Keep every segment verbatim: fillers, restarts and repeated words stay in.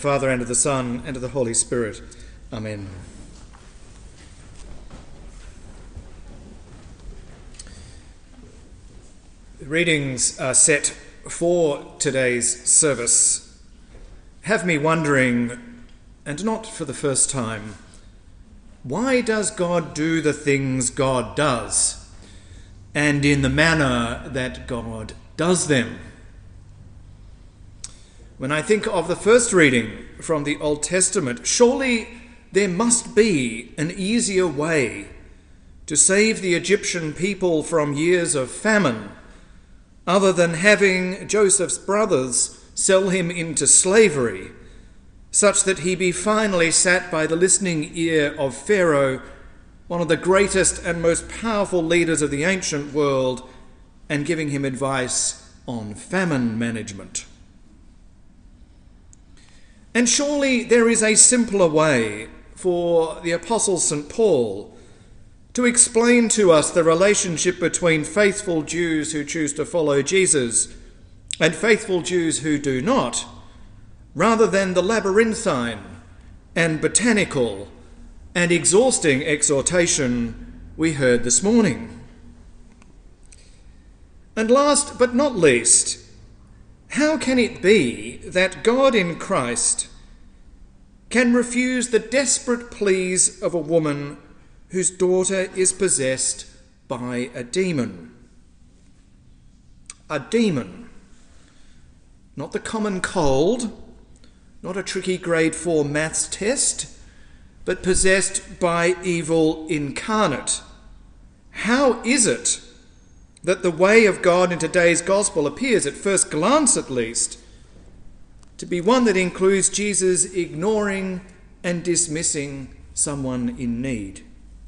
Father, and of the Son, and of the Holy Spirit. Amen. The readings are set for today's service have me wondering, and not for the first time, why does God do the things God does, and in the manner that God does them? When I think of the first reading from the Old Testament, surely there must be an easier way to save the Egyptian people from years of famine, other than having Joseph's brothers sell him into slavery, such that he be finally sat by the listening ear of Pharaoh, one of the greatest and most powerful leaders of the ancient world, and giving him advice on famine management. And surely there is a simpler way for the Apostle Saint Paul to explain to us the relationship between faithful Jews who choose to follow Jesus and faithful Jews who do not, rather than the labyrinthine and botanical and exhausting exhortation we heard this morning. And last but not least, how can it be that God in Christ can refuse the desperate pleas of a woman whose daughter is possessed by a demon? A demon. Not the common cold, not a tricky grade four maths test, but possessed by evil incarnate. How is it that the way of God in today's gospel appears, at first glance at least, to be one that includes Jesus ignoring and dismissing someone in need?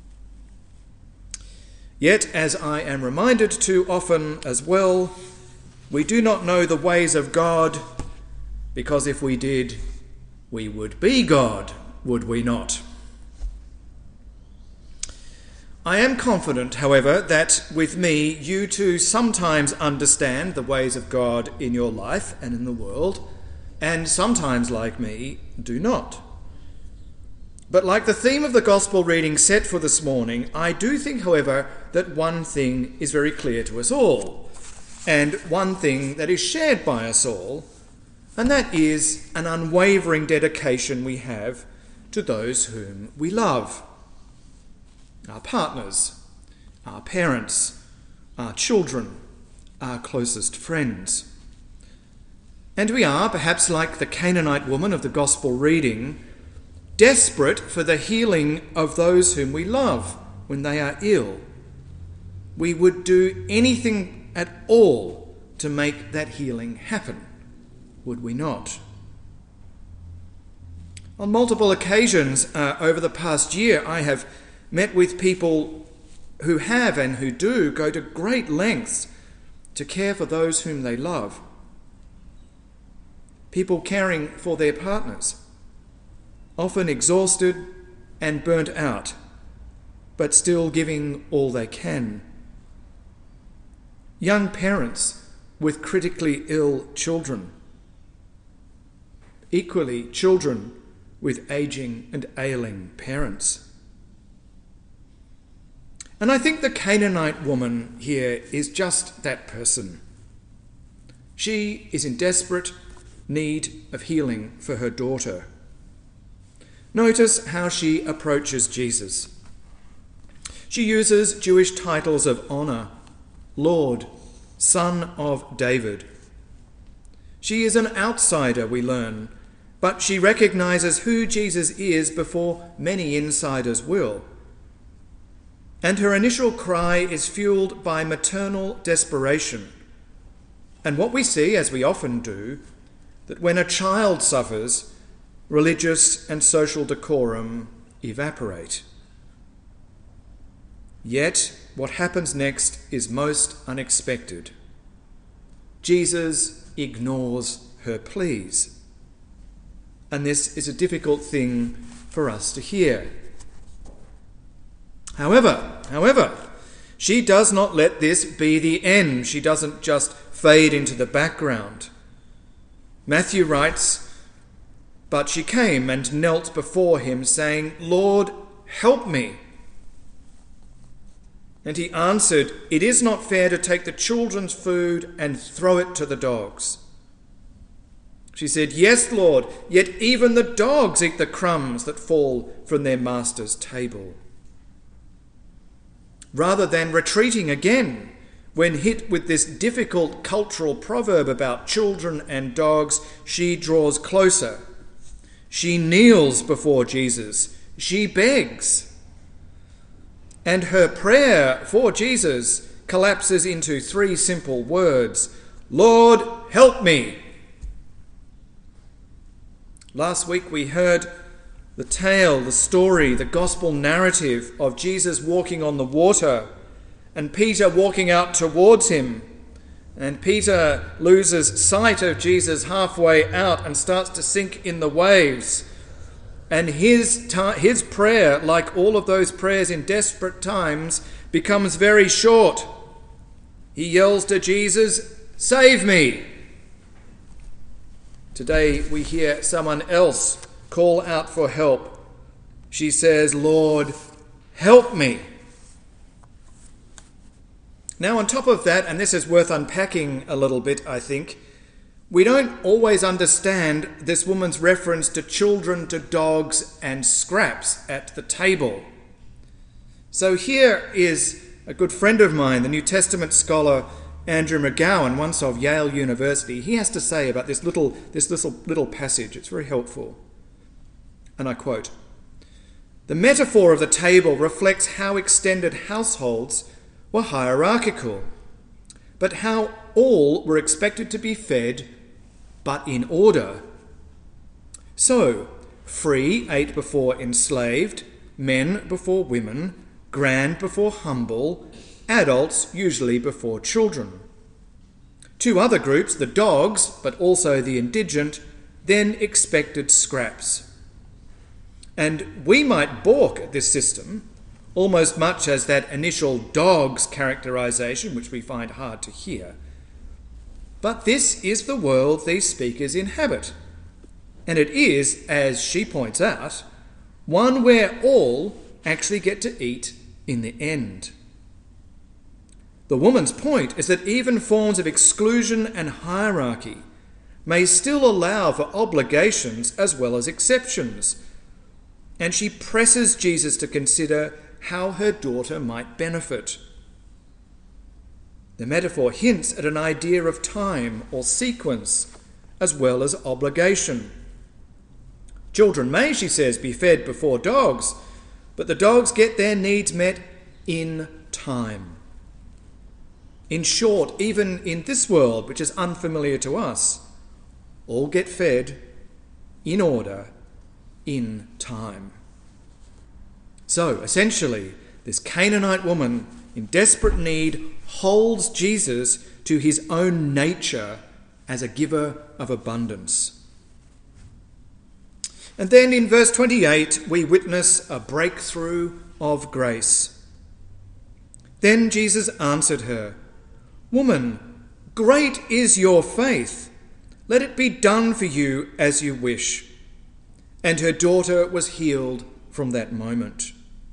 Yet, as I am reminded too often as well, we do not know the ways of God, because if we did, we would be God, would we not? I am confident, however, that with me you too sometimes understand the ways of God in your life and in the world, and sometimes, like me, do not. But like the theme of the gospel reading set for this morning, I do think, however, that one thing is very clear to us all, and one thing that is shared by us all, and that is an unwavering dedication we have to those whom we love. Our partners, our parents, our children, our closest friends. And we are, perhaps like the Canaanite woman of the gospel reading, desperate for the healing of those whom we love when they are ill. We would do anything at all to make that healing happen, would we not? On multiple occasions uh, over the past year, I have met with people who have and who do go to great lengths to care for those whom they love. People caring for their partners, often exhausted and burnt out, but still giving all they can. Young parents with critically ill children. Equally, children with aging and ailing parents. And I think the Canaanite woman here is just that person. She is in desperate need of healing for her daughter. Notice how she approaches Jesus. She uses Jewish titles of honour: Lord, Son of David. She is an outsider, we learn, but she recognises who Jesus is before many insiders will. And her initial cry is fueled by maternal desperation. And what we see, as we often do, that when a child suffers, religious and social decorum evaporate. Yet, what happens next is most unexpected. Jesus ignores her pleas. And this is a difficult thing for us to hear. However, however, she does not let this be the end. She doesn't just fade into the background. Matthew writes, But she came and knelt before him, saying, "Lord, help me." And he answered, "It is not fair to take the children's food and throw it to the dogs." She said, "Yes, Lord, yet even the dogs eat the crumbs that fall from their master's table." Rather than retreating again when hit with this difficult cultural proverb about children and dogs, she draws closer. She kneels before Jesus. She begs. And her prayer for Jesus collapses into three simple words: "Lord, help me." Last week we heard the tale, the story, the gospel narrative of Jesus walking on the water and Peter walking out towards him. And Peter loses sight of Jesus halfway out and starts to sink in the waves. And his, ta- his prayer, like all of those prayers in desperate times, becomes very short. He yells to Jesus, "Save me!" Today we hear someone else call out for help. She says, "Lord, help me." Now on top of that, and this is worth unpacking a little bit, I think, we don't always understand this woman's reference to children, to dogs and scraps at the table. So here is a good friend of mine, the New Testament scholar Andrew McGowan, once of Yale University. He has to say about this little, this little, little passage. It's very helpful. And I quote, "The metaphor of the table reflects how extended households were hierarchical, but how all were expected to be fed, but in order. So, free ate before enslaved, men before women, grand before humble, adults usually before children. Two other groups, the dogs, but also the indigent, then expected scraps. And we might balk at this system, almost much as that initial dogs characterization, which we find hard to hear. But this is the world these speakers inhabit. And it is, as she points out, one where all actually get to eat in the end. The woman's point is that even forms of exclusion and hierarchy may still allow for obligations as well as exceptions. And she presses Jesus to consider how her daughter might benefit. The metaphor hints at an idea of time or sequence as well as obligation. Children may, she says, be fed before dogs, but the dogs get their needs met in time. In short, even in this world, which is unfamiliar to us, all get fed in order, in time. So, essentially, this Canaanite woman in desperate need holds Jesus to his own nature as a giver of abundance. And then in verse twenty-eight, we witness a breakthrough of grace. Then Jesus answered her, "Woman, great is your faith. Let it be done for you as you wish." And her daughter was healed from that moment.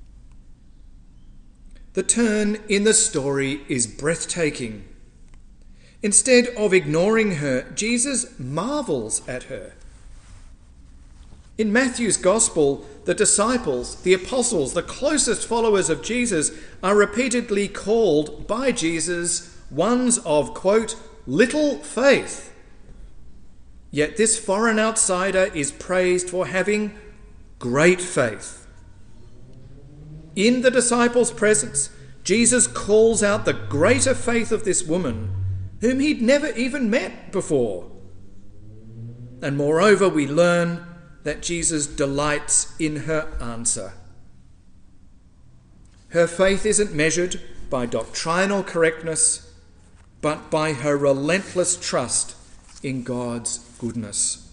The turn in the story is breathtaking. Instead of ignoring her, Jesus marvels at her. In Matthew's Gospel, the disciples, the apostles, the closest followers of Jesus are repeatedly called by Jesus ones of, quote, little faith. Yet this foreign outsider is praised for having great faith. In the disciples' presence, Jesus calls out the greater faith of this woman, whom he'd never even met before. And moreover, we learn that Jesus delights in her answer. Her faith isn't measured by doctrinal correctness, but by her relentless trust in God's goodness.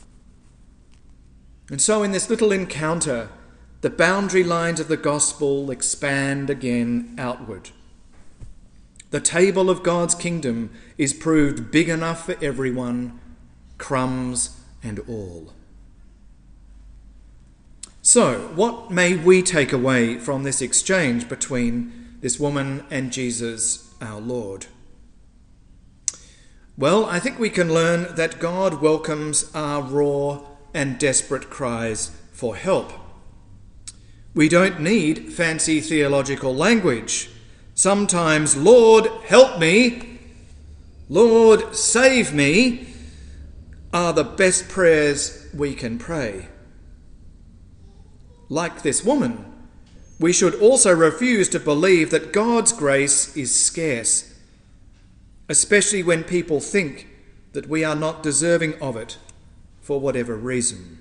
And so in this little encounter, the boundary lines of the gospel expand again outward. The table of God's kingdom is proved big enough for everyone, crumbs and all. So, what may we take away from this exchange between this woman and Jesus, our Lord? Well, I think we can learn that God welcomes our raw and desperate cries for help. We don't need fancy theological language. Sometimes, Lord, help me, Lord, save me, are the best prayers we can pray. Like this woman, we should also refuse to believe that God's grace is scarce, especially when people think that we are not deserving of it for whatever reason.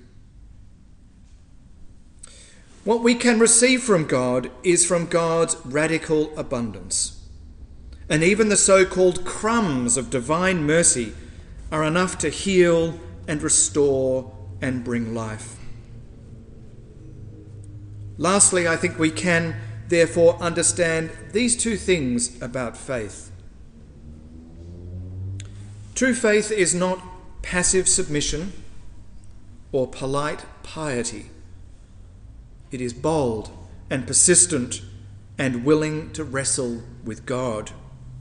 What we can receive from God is from God's radical abundance. And even the so-called crumbs of divine mercy are enough to heal and restore and bring life. Lastly, I think we can therefore understand these two things about faith. True faith is not passive submission or polite piety. It is bold and persistent and willing to wrestle with God.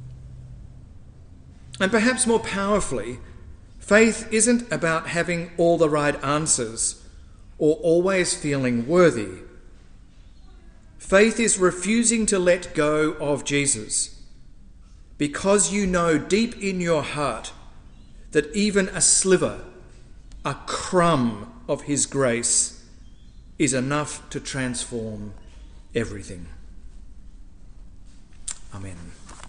And perhaps more powerfully, faith isn't about having all the right answers or always feeling worthy. Faith is refusing to let go of Jesus because you know deep in your heart that even a sliver, a crumb of his grace is enough to transform everything. Amen.